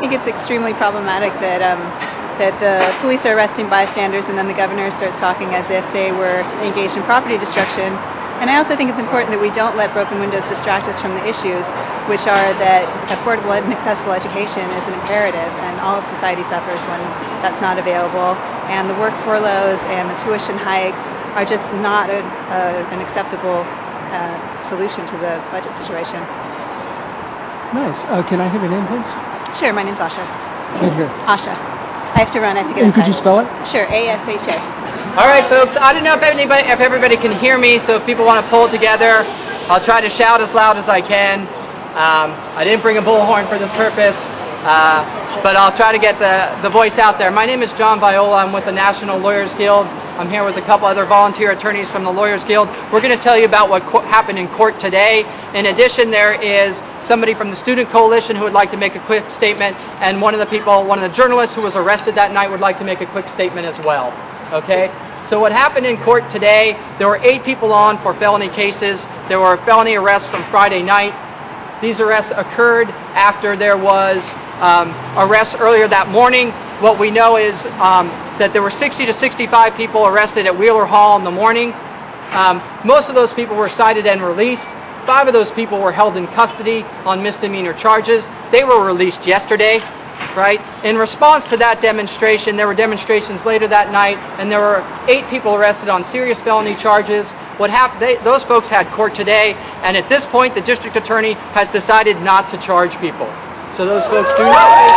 think it's extremely problematic that that the police are arresting bystanders and then the governor starts talking as if they were engaged in property destruction. And I also think it's important that we don't let broken windows distract us from the issues, which are that affordable and accessible education is an imperative, and all of society suffers when that's not available. And the work furloughs and the tuition hikes are just not an acceptable solution to the budget situation. Nice. Can I have your name, please? Sure, my name's Asha. Right here. Asha. I have to run. I have to get And could you spell it? Sure, A-S-H-A. All right, folks. I don't know if everybody can hear me, so if people want to pull it together, I'll try to shout as loud as I can. I didn't bring a bullhorn for this purpose, but I'll try to get the voice out there. My name is John Viola. I'm with the National Lawyers Guild. I'm here with a couple other volunteer attorneys from the Lawyers Guild. We're going to tell you about what happened in court today. In addition, there is somebody from the Student Coalition who would like to make a quick statement, and one of the journalists who was arrested that night would like to make a quick statement as well. Okay? So what happened in court today, there were 8 people on for felony cases. There were felony arrests from Friday night. These arrests occurred after there was arrests earlier that morning. What we know is that there were 60 to 65 people arrested at Wheeler Hall in the morning. Most of those people were cited and released. 5 of those people were held in custody on misdemeanor charges. They were released yesterday, right? In response to that demonstration, there were demonstrations later that night, and there were 8 people arrested on serious felony charges. What happened? Those folks had court today, and at this point, the district attorney has decided not to charge people. So those folks do not face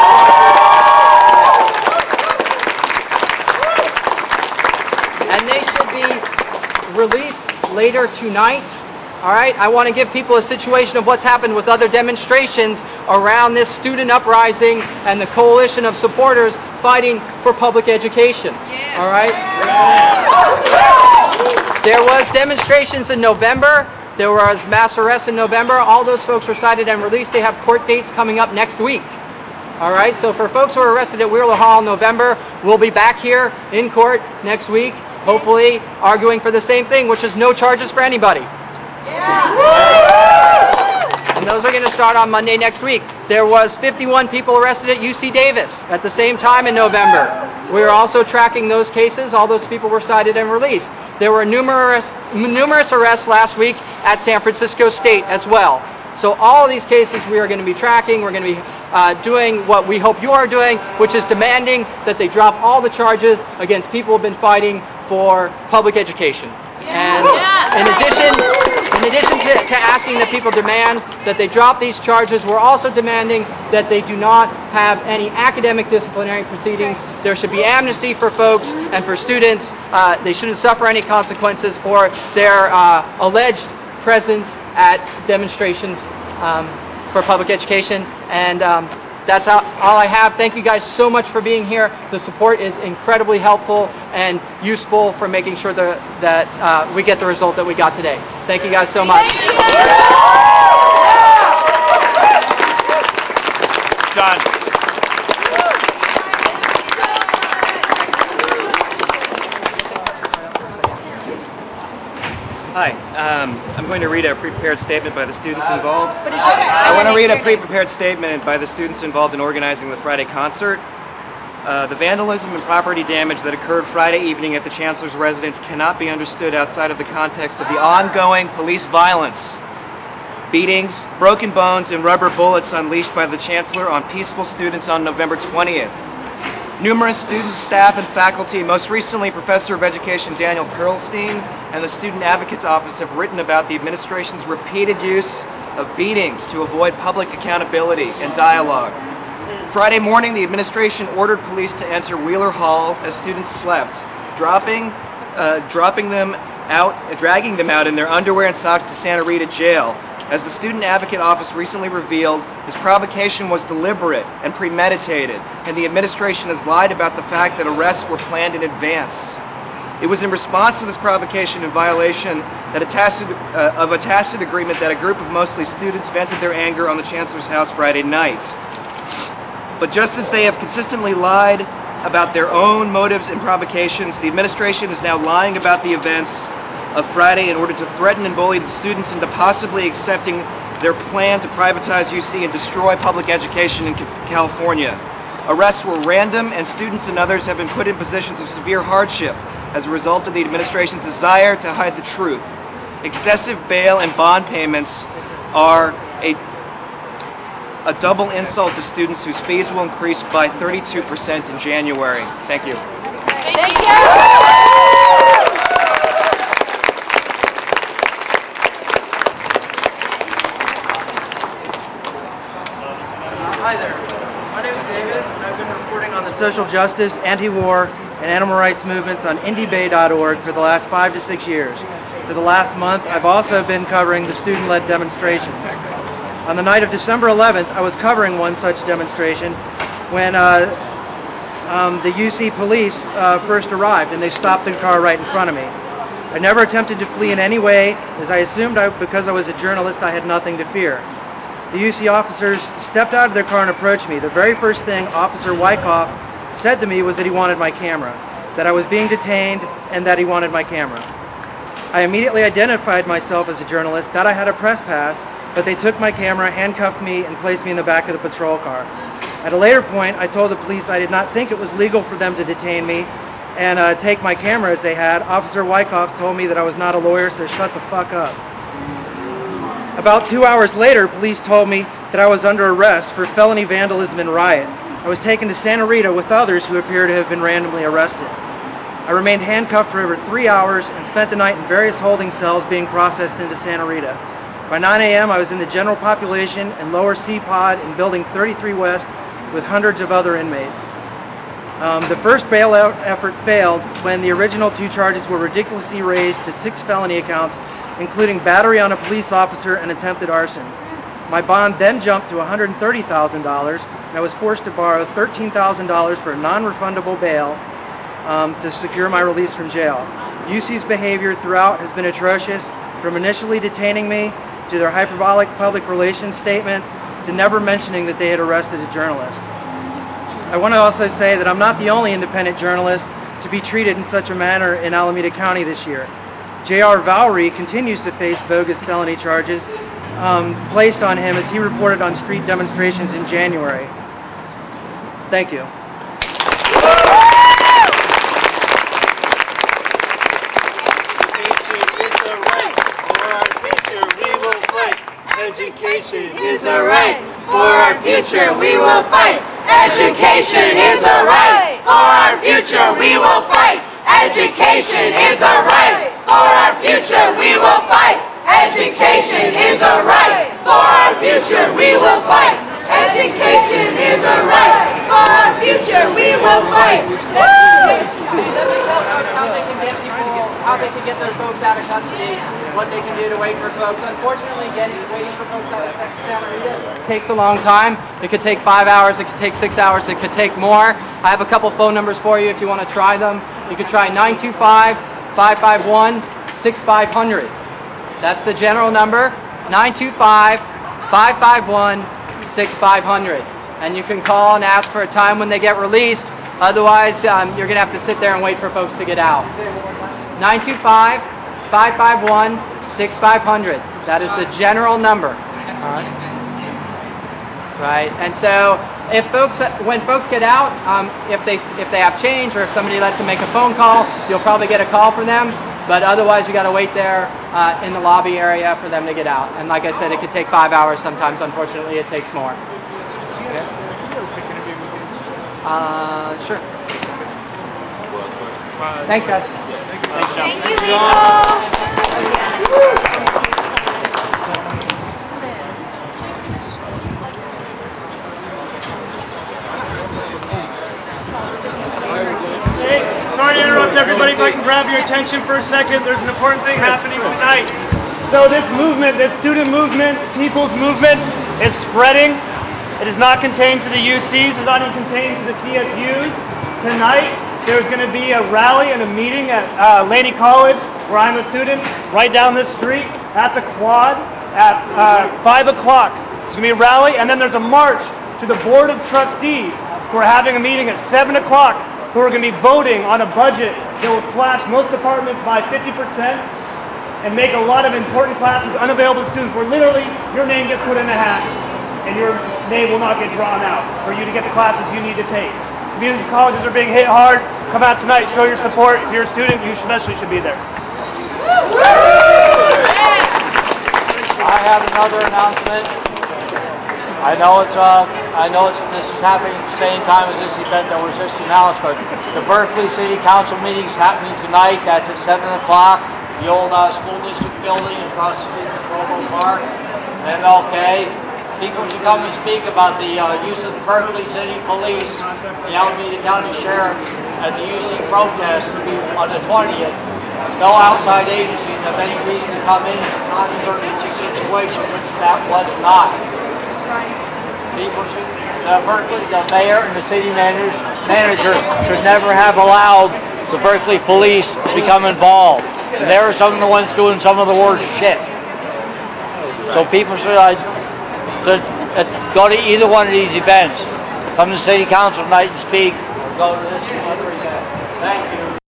charges. And they should be released later tonight. All right, I want to give people a situation of what's happened with other demonstrations around this student uprising and the coalition of supporters fighting for public education. Yeah. All right? There was demonstrations in November. There was mass arrests in November. All those folks were cited and released. They have court dates coming up next week. All right, so for folks who are arrested at Wheeler Hall in November, we'll be back here in court next week, hopefully arguing for the same thing, which is no charges for anybody. Yeah. And those are going to start on Monday next week. There was 51 people arrested at UC Davis at the same time in November. We are also tracking those cases. All those people were cited and released. There were numerous arrests last week at San Francisco State as well. So all of these cases we are going to be tracking. We're going to be doing what we hope you are doing, which is demanding that they drop all the charges against people who have been fighting for public education. And in addition to asking that people demand that they drop these charges, we're also demanding that they do not have any academic disciplinary proceedings. There should be amnesty for folks and for students. They shouldn't suffer any consequences for their alleged presence at demonstrations for public education. And that's all I have. Thank you guys so much for being here. The support is incredibly helpful and useful for making sure that we get the result that we got today. Thank you guys so much. John. Hi, I'm going to read a pre-prepared statement by the students involved. I want to read a pre-prepared statement by the students involved in organizing the Friday concert. The vandalism and property damage that occurred Friday evening at the Chancellor's residence cannot be understood outside of the context of the ongoing police violence, beatings, broken bones, and rubber bullets unleashed by the Chancellor on peaceful students on November 20th. Numerous students, staff, and faculty, most recently Professor of Education Daniel Perlstein and the Student Advocate's Office, have written about the administration's repeated use of beatings to avoid public accountability and dialogue. Friday morning, the administration ordered police to enter Wheeler Hall as students slept, dragging them out in their underwear and socks to Santa Rita Jail. As the Student Advocate Office recently revealed, this provocation was deliberate and premeditated, and the administration has lied about the fact that arrests were planned in advance. It was in response to this provocation and violation of a tacit agreement that a group of mostly students vented their anger on the Chancellor's house Friday night. But just as they have consistently lied about their own motives and provocations, the administration is now lying about the events of Friday in order to threaten and bully the students into possibly accepting their plan to privatize UC and destroy public education in California. Arrests were random, and students and others have been put in positions of severe hardship as a result of the administration's desire to hide the truth. Excessive bail and bond payments are a double insult to students whose fees will increase by 32% in January. Thank you. Thank you. Hi there. My name is Davis, and I've been reporting on the social justice, anti-war, and animal rights movements on IndieBay.org for the last 5 to 6 years. For the last month, I've also been covering the student-led demonstrations. On the night of December 11th, I was covering one such demonstration when the UC police first arrived, and they stopped the car right in front of me. I never attempted to flee in any way, as I assumed because I was a journalist, I had nothing to fear. The UC officers stepped out of their car and approached me. The very first thing Officer Wyckoff said to me was that he wanted my camera, that I was being detained, and that he wanted my camera. I immediately identified myself as a journalist, that I had a press pass, but they took my camera, handcuffed me, and placed me in the back of the patrol car. At a later point, I told the police I did not think it was legal for them to detain me and take my camera as they had. Officer Wyckoff told me that I was not a lawyer, so shut the fuck up. About 2 hours later, police told me that I was under arrest for felony vandalism and riot. I was taken to Santa Rita with others who appear to have been randomly arrested. I remained handcuffed for over 3 hours and spent the night in various holding cells being processed into Santa Rita. By 9 a.m., I was in the general population and lower C pod in Building 33 West with hundreds of other inmates. The first bailout effort failed when the original 2 charges were ridiculously raised to 6 felony accounts, including battery on a police officer and attempted arson. My bond then jumped to $130,000, and I was forced to borrow $13,000 for a non-refundable bail to secure my release from jail. UC's behavior throughout has been atrocious, from initially detaining me to their hyperbolic public relations statements to never mentioning that they had arrested a journalist. I want to also say that I'm not the only independent journalist to be treated in such a manner in Alameda County this year. J.R. Vowry continues to face bogus felony charges placed on him as he reported on street demonstrations in January. Thank you. Education is a right for our future, we will fight. Education is a right for our future, we will fight. Education is a right for our future, we will fight. Education is a right for our future, we will fight. Education is a right for our future, we will fight. How they can get their folks out of custody, what they can do to wait for folks. Unfortunately, waiting for folks out of Santa Rita takes a long time. It could take 5 hours, it could take 6 hours, it could take more. I have a couple phone numbers for you if you want to try them. You could try 925-551-6500. That's the general number, 925-551-6500. And you can call and ask for a time when they get released. Otherwise, you're going to have to sit there and wait for folks to get out. 925-551-6500. That is the general number. Right. And so, when folks get out, if they have change or if somebody lets them make a phone call, you'll probably get a call from them. But otherwise, you got to wait there in the lobby area for them to get out. And like I said, it could take 5 hours sometimes. Unfortunately, it takes more. Okay. Sure. Thanks, guys. Thank you, Legal. Sorry to interrupt everybody, if I can grab your attention for a second. There's an important thing happening tonight. So this movement, this student movement, people's movement, is spreading. It is not contained to the UCs, it's not even contained to the CSUs. Tonight, there's going to be a rally and a meeting at Laney College, where I'm a student, right down this street, at the Quad, at 5 o'clock. There's going to be a rally, and then there's a march to the Board of Trustees, who are having a meeting at 7 o'clock, who are going to be voting on a budget that will slash most departments by 50%, and make a lot of important classes unavailable to students where literally your name gets put in a hat and your name will not get drawn out for you to get the classes you need to take. Community colleges are being hit hard. Come out tonight, show your support. If you're a student, you especially should be there. I have another announcement. I know this is happening at the same time as this event that we're just announced, but the Berkeley City Council meeting is happening tonight. That's at 7 o'clock. The old school district building across the street from Provo Park, MLK. People should come and speak about the use of the Berkeley City Police, the Alameda County Sheriff, at the UC protest on the 20th. No outside agencies have any reason to come in and monitor each situation, which that was not. People should, Berkeley, the mayor and the city manager should never have allowed the Berkeley police to become involved. And they were some of the ones doing some of the worst shit. So people should go to either one of these events. Come to city council tonight and speak, or go to this other event. Thank you.